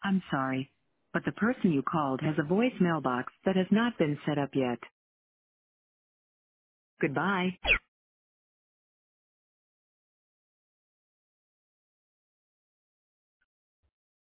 I'm sorry, but the person you called has a voicemail box that has not been set up yet. Goodbye.